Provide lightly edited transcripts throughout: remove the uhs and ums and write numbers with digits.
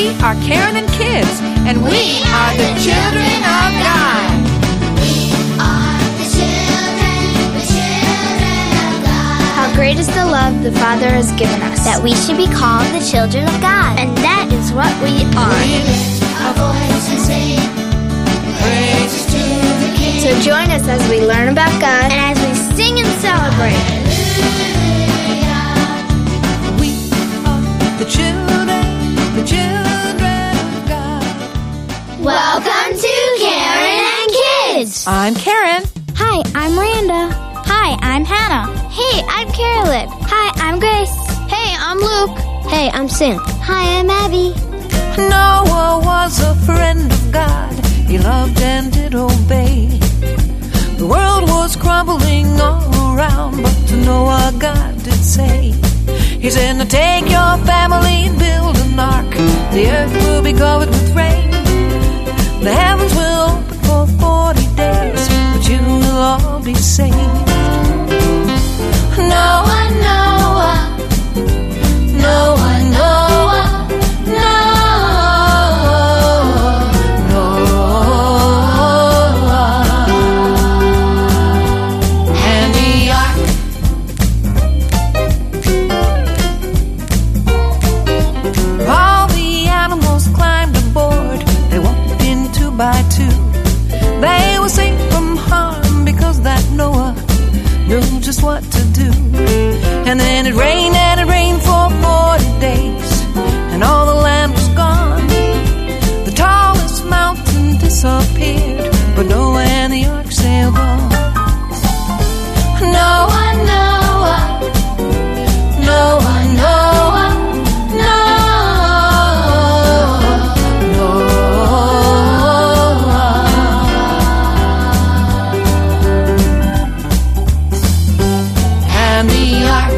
are Karen and Kids, and we are the children of God. We are the children of God. How great is the love the Father has given us, That we should be called the children of God. and that is what we are. We lift our voice and sing praises to the King. So join us as we learn about God and as we sing and celebrate. We are the children of God. Welcome to Karen and Kids. I'm Karen. Hi, I'm Randa. Hi, I'm Hannah. Hey, I'm Carolyn. Hi, I'm Grace. Hey, I'm Luke. Hey, I'm Sin. Hi, I'm Abby. Noah was a friend of God. He loved and did obey. The world was crumbling all around, but to Noah God did say, He said, now take your family and build an ark. The earth will be covered with rain. The heavens will open for 40 days, but you will all be saved. Noah, Noah, Noah, Noah, Noah, and the ark. All the animals climbed aboard. They walked in 2 by 2. They were safe from harm because that Noah knew just what to do. And then it rained for 40 days, and all the land was gone. The tallest mountain disappeared, but Noah and the ark sailed on. Noah, Noah, Noah, Noah, and the ark.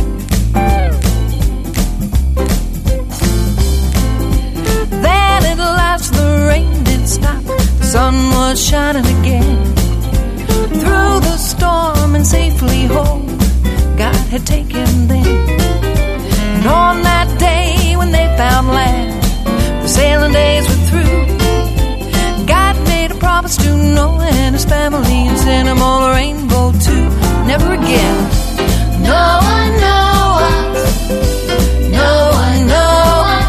Then at last the rain did stop. The sun was shining again. Through the storm and safely home, God had taken them. And on that day when they found land, the sailing days were through. God made a promise to Noah and his family and sent them all a rainbow too. Never again. Noah, Noah, Noah, Noah,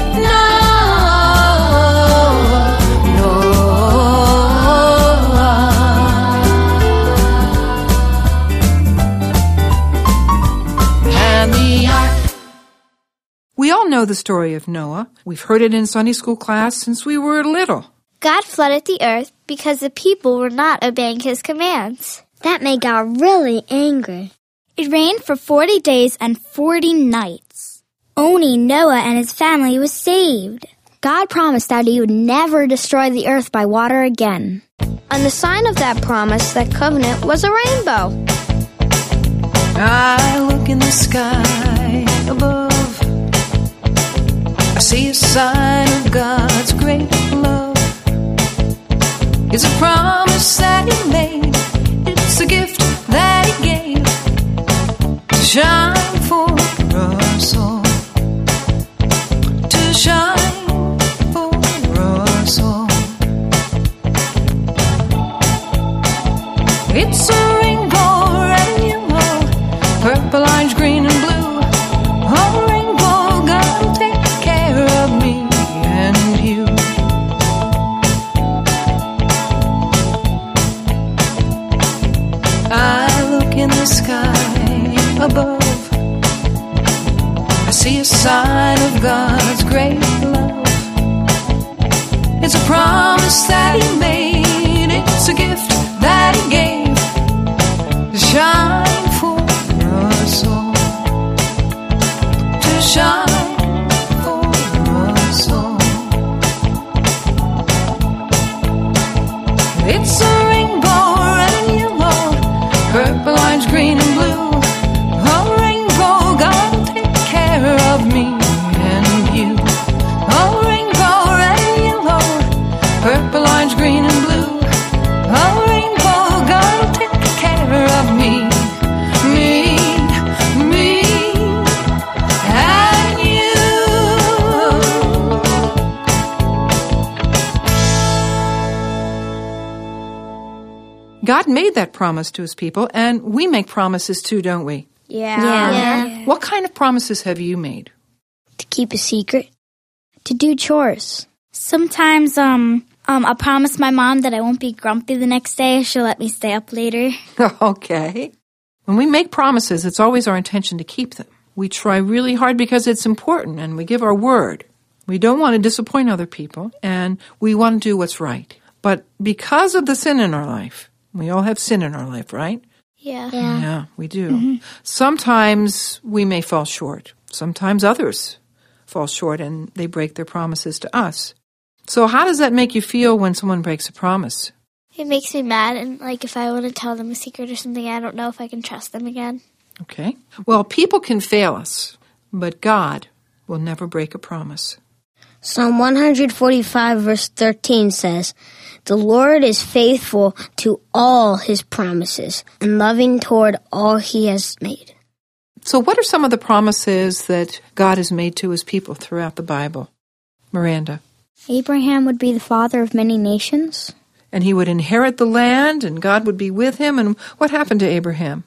Noah, and the ark. We all know the story of Noah. We've heard it in Sunday school class since we were little. God flooded the earth because the people were not obeying his commands. That made God really angry. It rained for 40 days and 40 nights. Only Noah and his family was saved. God promised that he would never destroy the earth by water again. And the sign of that promise, that covenant, was a rainbow. I look in the sky above. I see a sign of God's great love. It's a promise that he made. It's a gift that he gave to shine for us all. To shine for us all. It's a rainbow, red and yellow, purple, orange, green, and blue. A rainbow, God will take care of me and you. I look in the sky above. I see a sign of God's great love. It's a promise that he made. It's a gift that he gave to shine for us all. To shine for us all. It's a rainbow, red and yellow, purple, orange, green, and blue. A rainbow, God will take care of me and you. A rainbow, red and yellow, purple, orange, green, and God made that promise to his people, and we make promises too, don't we? Yeah. What kind of promises have you made? To keep a secret. To do chores. Sometimes, I'll promise my mom that I won't be grumpy the next day. She'll let me stay up later. Okay. When we make promises, it's always our intention to keep them. We try really hard because it's important, and we give our word. We don't want to disappoint other people, and we want to do what's right. But because of the sin in our life, we all have sin in our life, right? Yeah. Yeah, we do. Sometimes we may fall short. Sometimes others fall short, and they break their promises to us. So how does that make you feel when someone breaks a promise? It makes me mad, and if I want to tell them a secret or something, I don't know if I can trust them again. Okay. Well, people can fail us, but God will never break a promise. Psalm 145 verse 13 says, "The Lord is faithful to all his promises and loving toward all he has made." So what are some of the promises that God has made to his people throughout the Bible? Miranda. Abraham would be the father of many nations. And he would inherit the land, and God would be with him. And what happened to Abraham?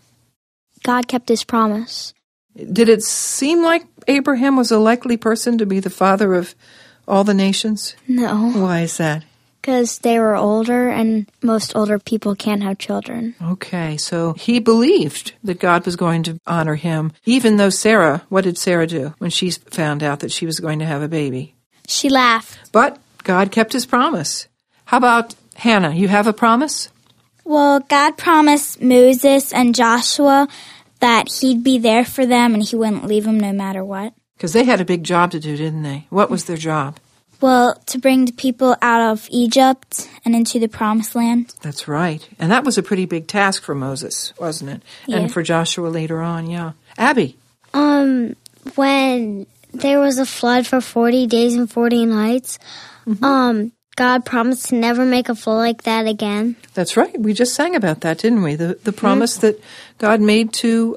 God kept his promise. Did it seem like Abraham was a likely person to be the father of all the nations? No, Why is that? because they were older, and most older people can't have children. Okay, so he believed that God was going to honor him, even though Sarah, what did Sarah do when she found out that she was going to have a baby? She laughed. But God kept his promise. How about Hannah? You have a promise? Well, God promised Moses and Joshua that he'd be there for them and he wouldn't leave them no matter what. Because they had a big job to do, didn't they? What was their job? Well, to bring the people out of Egypt and into the Promised Land. That's right. And that was a pretty big task for Moses, wasn't it? Yeah. And for Joshua later on, yeah. Abby? When there was a flood for 40 days and 40 nights, God promised to never make a flood like that again. That's right. We just sang about that, didn't we? The promise that God made to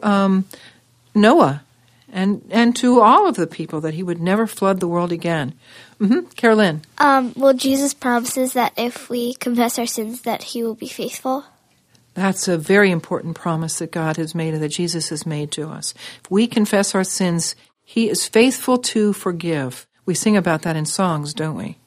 Noah and to all of the people that he would never flood the world again. Carolyn? Well, Jesus promises that if we confess our sins, that he will be faithful. That's a very important promise that God has made and that Jesus has made to us. If we confess our sins, he is faithful to forgive. We sing about that in songs, don't we?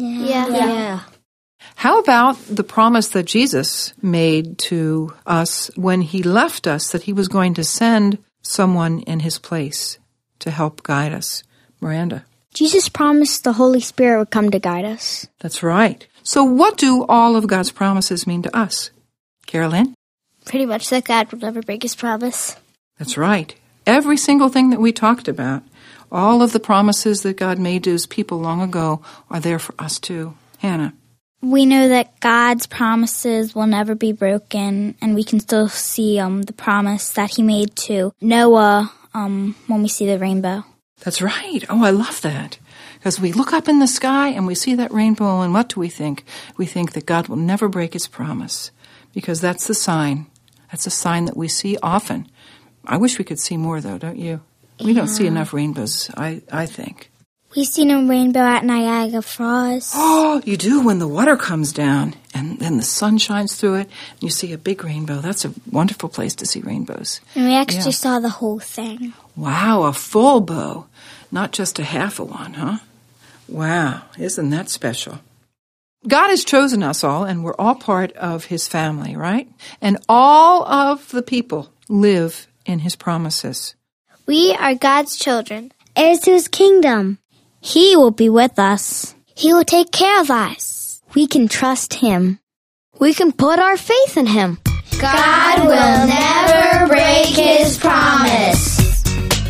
Yeah. How about the promise that Jesus made to us when he left us, that he was going to send someone in his place to help guide us? Miranda? Jesus promised the Holy Spirit would come to guide us. That's right. So what do all of God's promises mean to us? Carolyn? Pretty much that God will never break his promise. That's right. Every single thing that we talked about, all of the promises that God made to his people long ago are there for us too. Hannah? We know that God's promises will never be broken, and we can still see the promise that he made to Noah when we see the rainbow. That's right. Oh, I love that. Because we look up in the sky and we see that rainbow, and what do we think? We think that God will never break his promise, because that's the sign. That's a sign that we see often. I wish we could see more, though, don't you? We don't see enough rainbows, I think. We've seen a rainbow at Niagara Falls. Oh, you do when the water comes down and then the sun shines through it and you see a big rainbow. That's a wonderful place to see rainbows. And we actually saw the whole thing. Wow, a full bow, not just a half a one, huh? Wow, isn't that special? God has chosen us all, and we're all part of his family, right? And all of the people live in his promises. We are God's children. Heirs to his kingdom. He will be with us. He will take care of us. We can trust him. We can put our faith in him. God will never break his promise.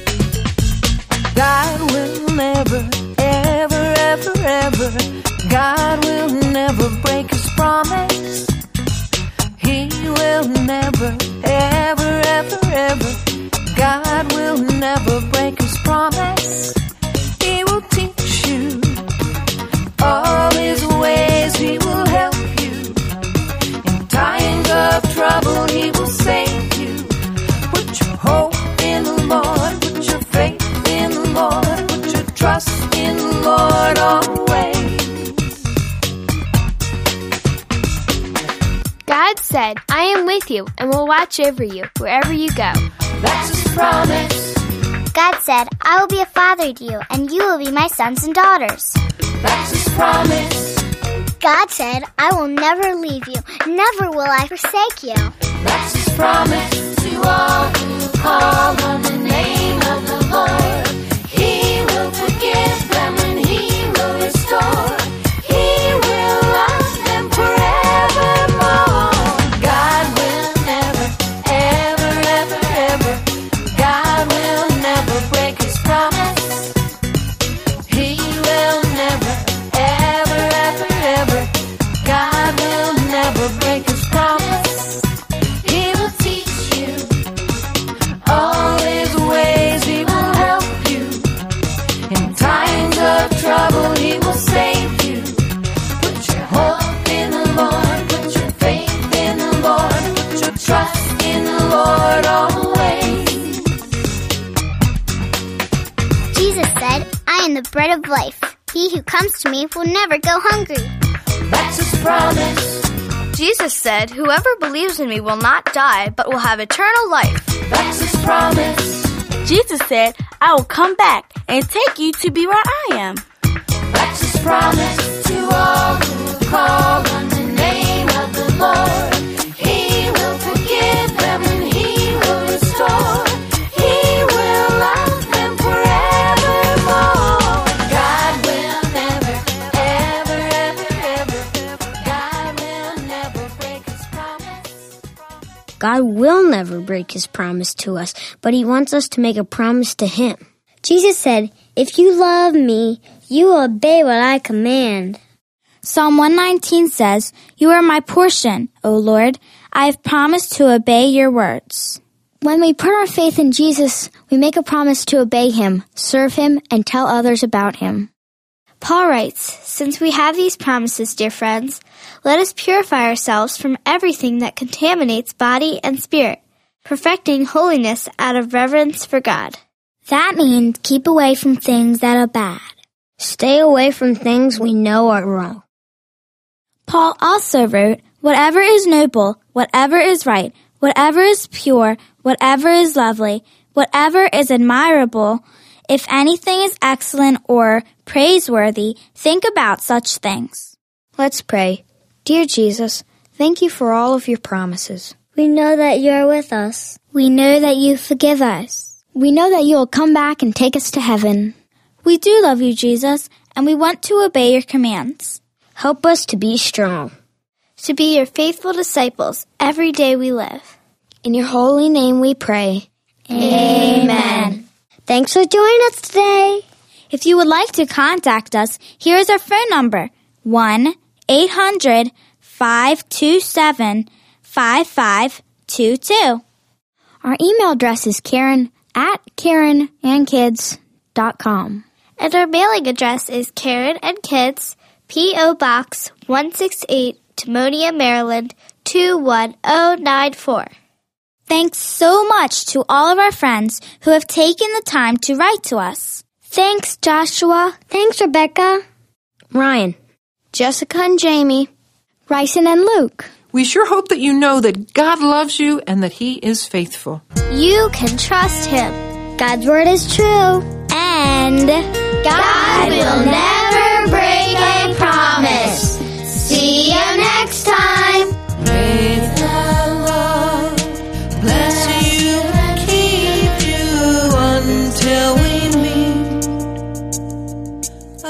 God will never, ever, ever, ever. God will never break his promise. He will never, ever, ever, ever. God will never break his promise. He will teach you all his ways. He will help you. In times of trouble, he will save you. Put your hope in the Lord. Put your faith in the Lord. Put your trust in the Lord always. God God said, I am with you and will watch over you wherever you go. That's His promise. God said, I will be a father to you, and you will be my sons and daughters. That's His promise. God said, I will never leave you, never will I forsake you. That's His promise to all who call on the name of the Lord. He will forgive them and He will restore. He will love them forevermore. God will never, ever, ever, ever. God will never break His promise. He will never, ever, ever, ever. God will never break His promise. He will teach you all His ways. He will help you in times of trouble. He will save you. Put your hope in the Lord. Put your faith in the Lord. Put your trust in the Lord always. Jesus said, I am the bread of life. He who comes to me will never go hungry. That's His promise. Jesus said, whoever believes in me will not die, but will have eternal life. That's His promise. Jesus said, I will come back and take you to be where I am. That's His promise to all who call on the name of the Lord. He will forgive them and He will restore. He will love them forevermore. God will never, ever, ever, ever. God will never break His promise. God will never break His promise to us, but He wants us to make a promise to Him. Jesus said, if you love me, you will obey what I command. Psalm 119 says, You are my portion, O Lord. I have promised to obey your words. When we put our faith in Jesus, we make a promise to obey Him, serve Him, and tell others about Him. Paul writes, Since we have these promises, dear friends, let us purify ourselves from everything that contaminates body and spirit, perfecting holiness out of reverence for God. That means keep away from things that are bad. Stay away from things we know are wrong. Paul also wrote, Whatever is noble, whatever is right, whatever is pure, whatever is lovely, whatever is admirable, if anything is excellent or praiseworthy, think about such things. Let's pray. Dear Jesus, thank you for all of your promises. We know that you are with us. We know that you forgive us. We know that you will come back and take us to heaven. We do love you, Jesus, and we want to obey your commands. Help us to be strong. To be your faithful disciples every day we live. In your holy name we pray. Amen. Thanks for joining us today. If you would like to contact us, here is our phone number, 1-800-527-5522. Our email address is Karen@KarenandKids.com. And our mailing address is Karen and Kids, P.O. Box 168, Timonium, Maryland, 21094. Thanks so much to all of our friends who have taken the time to write to us. Thanks, Joshua. Thanks, Rebecca. Ryan. Jessica and Jamie. Ryson and Luke. We sure hope that you know that God loves you and that He is faithful. You can trust Him. God's word is true. And God will never break a promise. See you next time. Praise the Lord. Bless you and keep you until we meet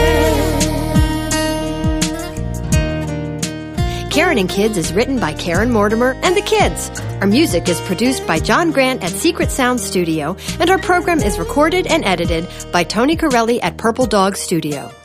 again. Karen and Kids is written by Karen Mortimer and the kids. Our music is produced by John Grant at Secret Sound Studio, and our program is recorded and edited by Tony Corelli at Purple Dog Studio.